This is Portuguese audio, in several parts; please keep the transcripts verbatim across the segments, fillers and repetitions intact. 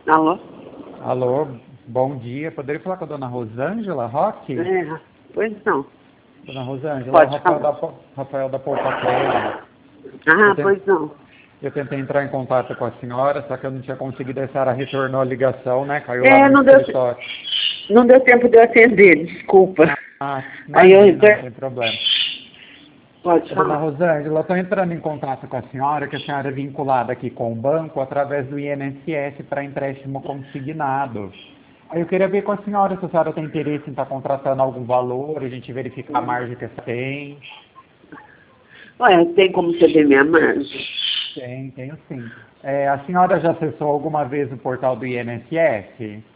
Alô? Alô, bom dia. Poderia falar com a dona Rosângela Roque? É, pois não. Dona Rosângela, Pode o Rafael falar. da, Po- Rafael da Poupa Crédito. Ah, Eu, ten- pois não. eu tentei entrar em contato com a senhora, só que eu não tinha conseguido, a senhora retornou a ligação, né? Caiu lá É, no não deu, escritório. não deu tempo de eu atender, desculpa. Ah, Aí eu imagina, não retor- tem problema. Pode Dona falar. Rosângela, eu estou entrando em contato com a senhora, que a senhora é vinculada aqui com o banco através do I N S S para empréstimo consignado. Aí eu queria ver com a senhora se a senhora tem interesse em estar contratando algum valor, a gente verificar a margem que você tem. Olha, tem como você ver minha margem? Tem, tenho sim. É, a senhora já acessou alguma vez o portal do I N S S?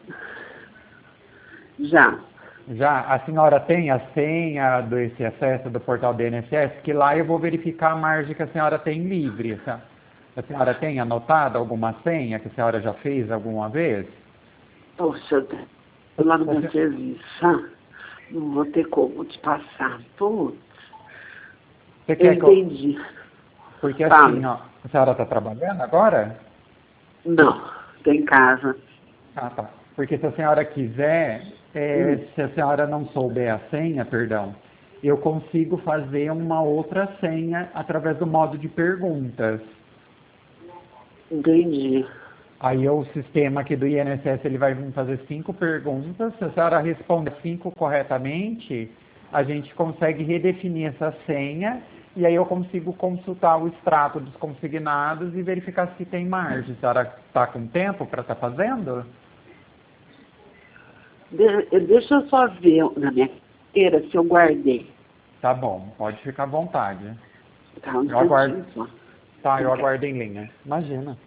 Já. Já? A senhora tem a senha desse acesso do portal do I N S S? Que lá eu vou verificar a margem que a senhora tem livre. A a senhora tem anotado alguma senha que a senhora já fez alguma vez? Poxa, eu tô lá no meu Você, serviço. ah, Não vou ter como te passar. Putz, você eu quer que eu... entendi. Porque assim, Fala. ó, a senhora está trabalhando agora? Não, tô em casa. Ah, tá. Porque se a senhora quiser, é, Hum, se a senhora não souber a senha, perdão, eu consigo fazer uma outra senha através do modo de perguntas. entendi. Aí o sistema aqui do I N S S ele vai me fazer cinco perguntas. Se a senhora responder cinco corretamente, a gente consegue redefinir essa senha e aí eu consigo consultar o extrato dos consignados e verificar se tem margem. A senhora está com tempo para estar fazendo? De- deixa eu só ver na minha carteira se eu guardei. Tá bom, pode ficar à vontade. Tá, um Eu aguardo. instantinho só. Tá, eu Obrigada. aguardo em linha. Imagina.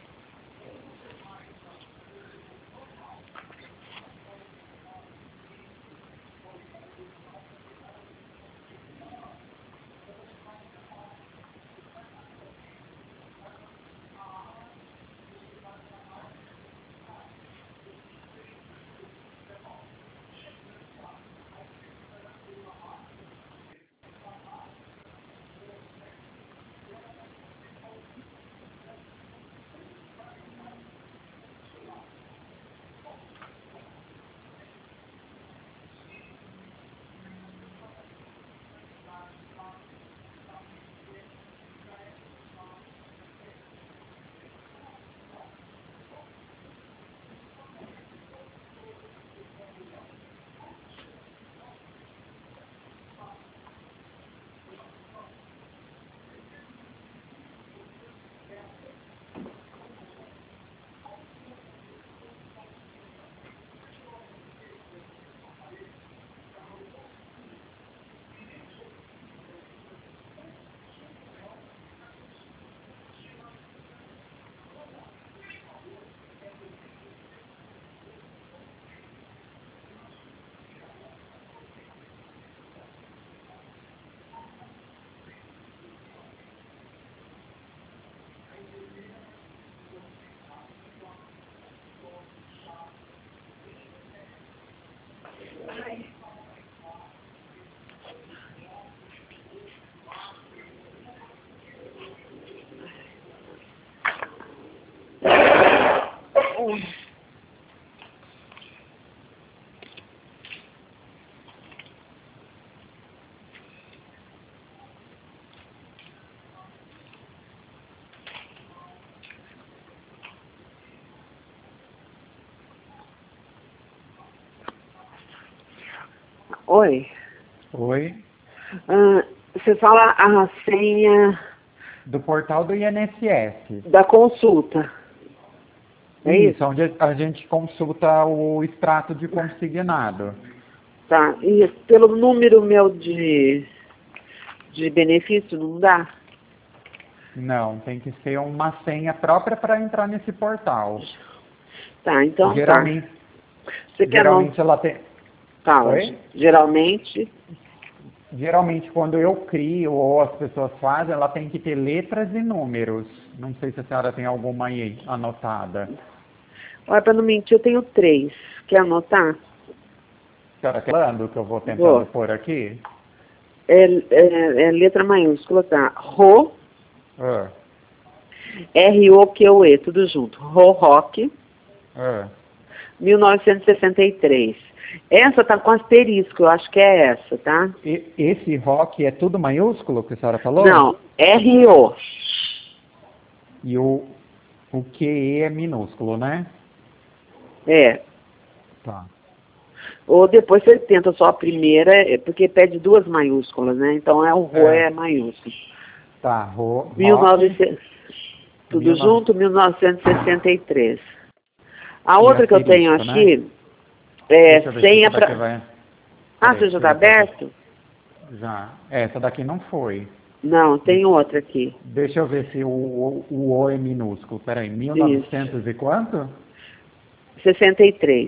Oi. Oi. Ah, você fala a senha Do portal do I N S S. da consulta. É isso? Isso, onde a gente consulta o extrato de consignado. Tá. E pelo número meu de, de benefício não dá? Não, tem que ser uma senha própria para entrar nesse portal. Tá, então tá. Geralmente, Você quer não? geralmente ela tem. Fala. Oi? Geralmente. Geralmente quando eu crio ou as pessoas fazem, ela tem que ter letras e números. Não sei se a senhora tem alguma aí anotada. Olha, para não mentir, eu tenho três. Quer anotar? A senhora quer falando que eu vou tentando Vou. pôr aqui? É, é, é letra maiúscula, tá? Ro, Ah, R O Q U E, tudo junto. Ro Rock, É. mil novecentos e sessenta e três. Essa tá com asterisco, eu acho que é essa, tá? E, esse rock é tudo maiúsculo que a senhora falou? Não, R O. E o, o Q E é minúsculo, né? É. Tá. Ou depois você tenta só a primeira, é porque pede duas maiúsculas, né? Então é o Rô é, É. maiúsculo. Tá, ro, mil e rock. novecentos, tudo mil e nove- junto, mil novecentos e sessenta e três. A E outra que eu tenho asterisco, né? aqui é Deixa eu ver se senha essa daqui para... vai... Ah, Peraí, você já deixa eu está ver se essa... aberto? Já. Essa daqui não foi. Não, tem outra aqui. Deixa eu ver se o, o, o O é minúsculo. Peraí, mil e novecentos Isso. e quanto? sessenta e três.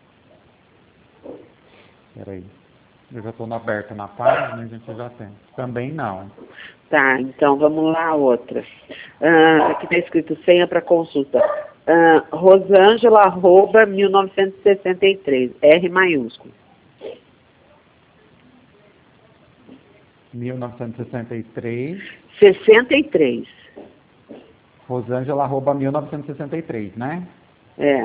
Peraí. Eu já estou aberto na página, a gente já tem. Também não. Tá, então vamos lá, a outra. Ah, aqui está escrito senha para consulta. Ah, Rosângela, arroba, mil novecentos e sessenta e três. R maiúsculo. mil novecentos e sessenta e três. sessenta e três. Rosângela, arroba mil novecentos e sessenta e três, né? É.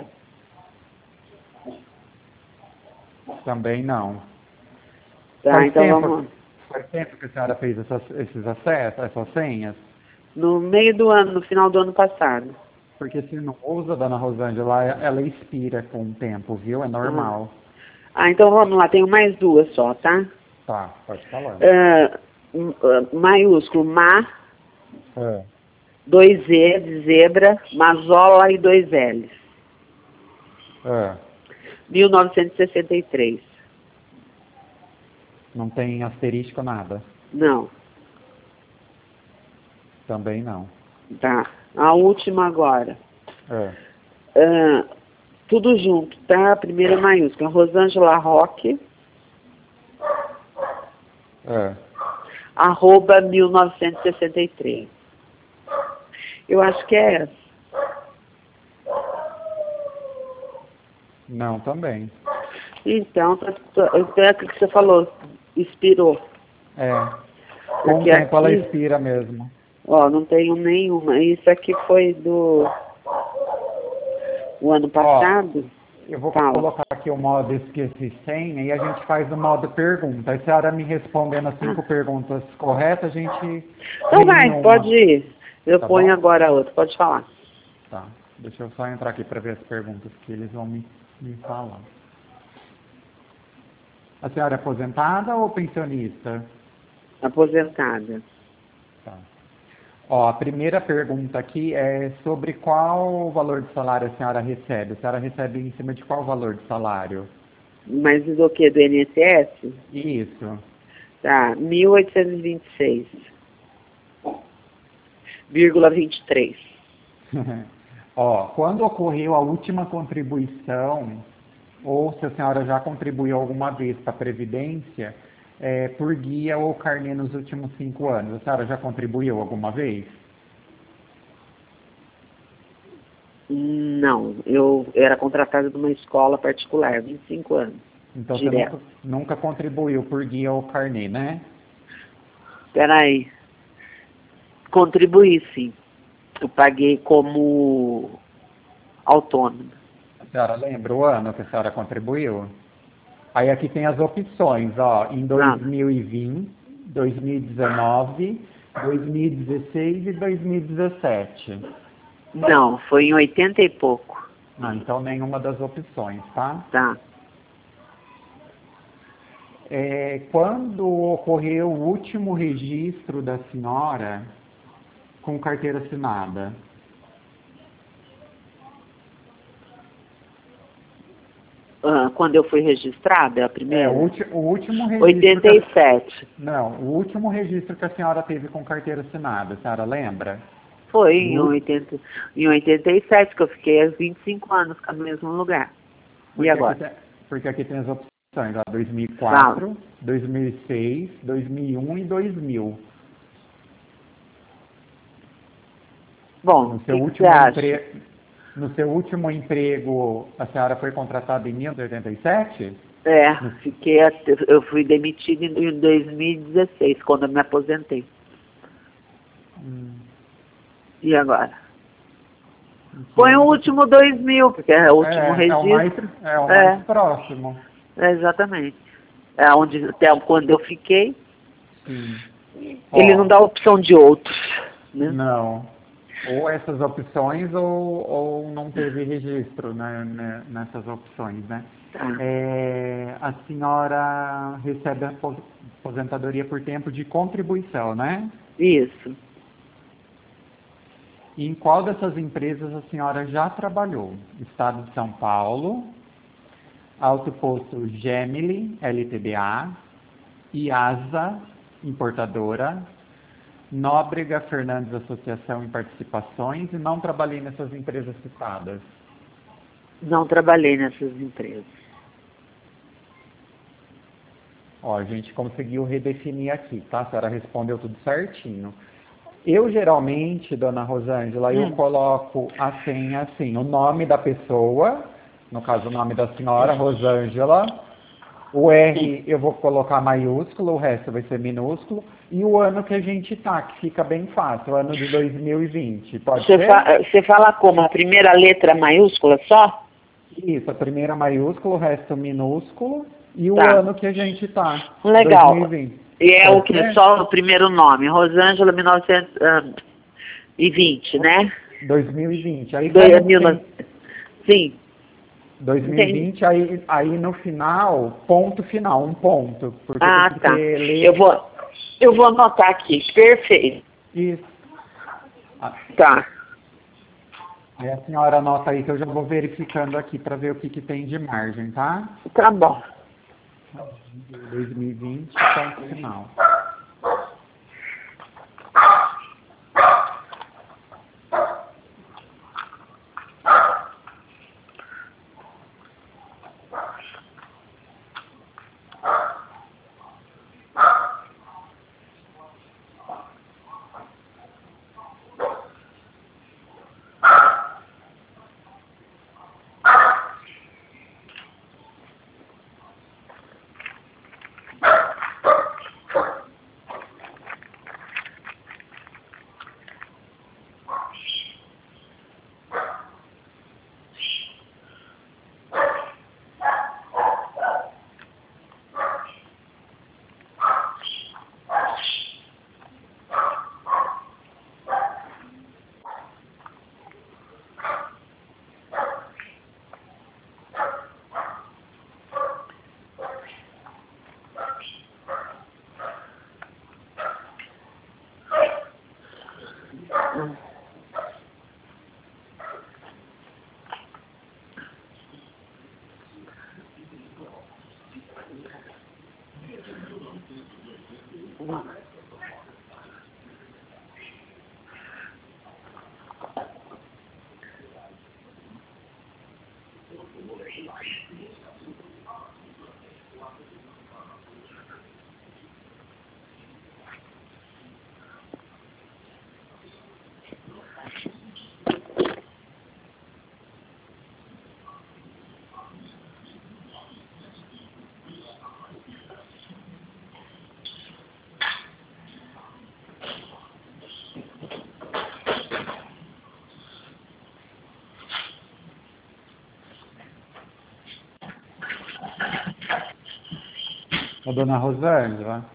Também não. Tá, Faz então tempo, vamos. faz tempo que a senhora fez essas, esses acessos, essas senhas? No meio do ano, no final do ano passado. Porque se não usa, dona Rosângela, ela expira com o tempo, viu? É Ah. normal. Ah, então vamos lá, tenho mais duas só, tá? Tá, pode falar. Ah, m- ah, maiúsculo, Ma, É. dois E de zebra, Mazola e dois L's. É. mil novecentos e sessenta e três. Não tem asterisco nada. Não, Também não. tá. A última agora. É. Ah, tudo junto, tá? A primeira maiúscula, Rosângela Roque, É. arroba mil novecentos e sessenta e três. Eu acho que é essa. Não, também. Então, tá- tá- então é aquilo que você falou, expirou. É. Com o Porque tempo ela aqui, expira mesmo. ó, não tenho nenhuma. Isso aqui foi do o ano passado. Eu vou Fala. colocar aqui o modo esqueci senha e a gente faz o modo pergunta. Aí se a senhora me respondendo as cinco Ah. perguntas corretas, a gente... Então vai, nenhuma. pode ir. Eu Tá ponho bom? agora a outra, pode falar. Tá. Deixa eu só entrar aqui para ver as perguntas que eles vão me, me falar. A senhora é aposentada ou pensionista? Aposentada. Tá. Ó, a primeira pergunta aqui é sobre qual valor de salário a senhora recebe. A senhora recebe em cima de qual valor de salário? Mas do que? Do I N S S? Isso. Tá, mil oitocentos e vinte e seis vírgula vinte e três. Ó, quando ocorreu a última contribuição, ou se a senhora já contribuiu alguma vez para a Previdência, é, por guia ou carnê nos últimos cinco anos, a senhora já contribuiu alguma vez? Não, eu era contratada de uma escola particular, vinte e cinco anos. Então Direto. você nunca, nunca contribuiu por guia ou carnê, né? Peraí. Contribuí, sim. Eu paguei como autônomo. A senhora lembra o ano que a senhora contribuiu? Aí aqui tem as opções, ó, em dois mil e vinte, dois mil e dezenove, dois mil e dezesseis e dois mil e dezessete. Não, foi em oitenta e pouco. Ah, então nenhuma das opções, tá? Tá. É, quando ocorreu o último registro da senhora com carteira assinada? Ah, quando eu fui registrada, a É, primeira? o, ulti, o último registro... oitenta e sete. Que a, não, o último registro que a senhora teve com carteira assinada, a senhora lembra? Foi em, Do- oitenta, em oitenta e sete que eu fiquei há vinte e cinco anos no mesmo lugar. Porque E agora? Aqui tem, porque aqui tem as opções, ó, dois mil e quatro, dois mil e seis, dois mil e um e dois mil. Bom, No o seu, que, que último você acha? empre... no seu último emprego, a senhora foi contratada em mil novecentos e oitenta e sete? É, fiquei, até- eu fui demitida em dois mil e dezesseis, quando eu me aposentei. Hum. E agora? Põe o último dois mil, porque é o último é, registro. É o mais, é o É. mais próximo. É, exatamente. É onde, até quando eu fiquei. Sim. Ele Ó, não dá opção de outros, né? Não. Ou essas opções ou, ou não teve registro, né, né, nessas opções, né? Tá. É, a senhora recebe a apos- aposentadoria por tempo de contribuição, né? Isso. E em qual dessas empresas a senhora já trabalhou? Estado de São Paulo, Alto Posto Gemili, L T D A, IASA, importadora, Nóbrega Fernandes Associação em Participações, e não trabalhei nessas empresas citadas. Não trabalhei nessas empresas. Ó, a gente conseguiu redefinir aqui, tá? A senhora respondeu tudo certinho. Eu, geralmente, dona Rosângela, eu Hum. coloco a senha assim, o nome da pessoa, no caso o nome da senhora, Rosângela, o R eu vou colocar maiúsculo, o resto vai ser minúsculo, e o ano que a gente tá, que fica bem fácil, o ano de dois mil e vinte, pode Você ser? fa você fala como? A primeira letra maiúscula só? Isso, a primeira maiúsculo, o resto minúsculo, e o Tá. ano que a gente tá, Legal. dois mil e vinte. E é Pode o que? ser? Só o primeiro nome. Rosângela, mil novecentos e vinte, né? dois mil e vinte. Aí Dois como mil tem Sim. dois mil e Entendi. vinte, aí, aí no final, ponto final, um ponto. Porque Ah, tem que tá. ter letra. Eu vou, eu vou anotar aqui. Perfeito. Isso. Ah, Tá. aí a senhora anota aí que eu já vou verificando aqui para ver o que, que tem de margem, tá? Tá bom. dois mil e vinte, ponto final. Ô, dona Rosângela.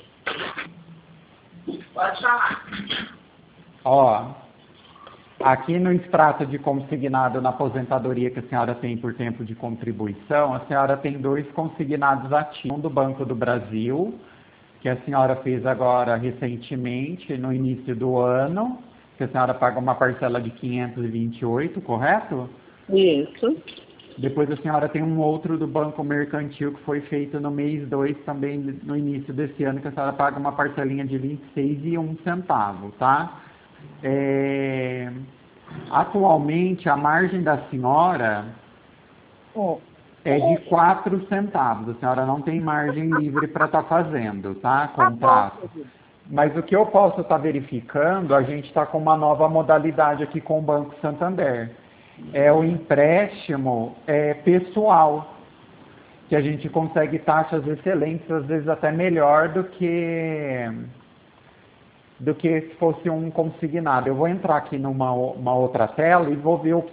Pode falar. Ó, aqui no extrato de consignado na aposentadoria que a senhora tem por tempo de contribuição, a senhora tem dois consignados ativos, um do Banco do Brasil, que a senhora fez agora recentemente, no início do ano, que a senhora paga uma parcela de quinhentos e vinte e oito, correto? Isso. Depois a senhora tem um outro do Banco Mercantil que foi feito no mês dois, também no início desse ano, que a senhora paga uma parcelinha de vinte e seis e um centavo, tá? É... Atualmente, a margem da senhora Oh. é de quatro centavos. A senhora não tem margem livre para estar fazendo, tá? Contrato. Mas o que eu posso estar verificando, a gente está com uma nova modalidade aqui com o Banco Santander. É o empréstimo é, pessoal, que a gente consegue taxas excelentes, às vezes até melhor do que do que se fosse um consignado. Eu vou entrar aqui numa uma outra tela e vou ver o que